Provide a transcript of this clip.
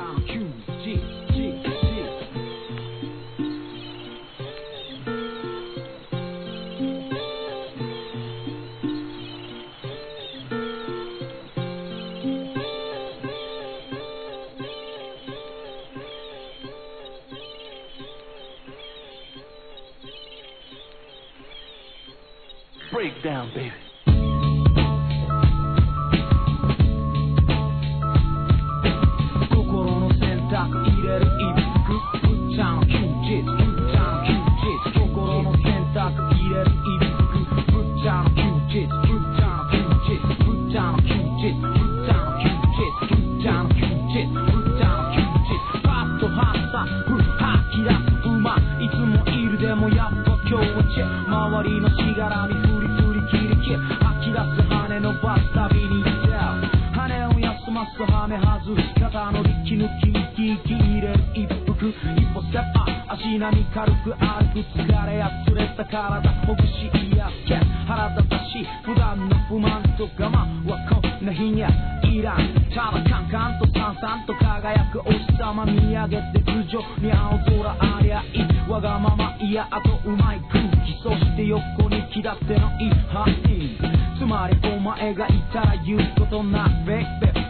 Breakdown, baby.周りのしがらみ振り振り切り切り吐き出す羽伸ばすたびに言って羽を休ますはめ外す肩の力抜き息入れる一服一歩ステップ足並み軽く歩く疲れやつれた体ほぐし癒す腹立たしい普段の不満と我慢はこんな日にはいらんただカンカンとサンサンと輝くお日様見上げて頭上に青空ありゃいいわがままいやあとうまい空気そして横に気立てのいい範囲つまりお前がいたら言うことないベイベー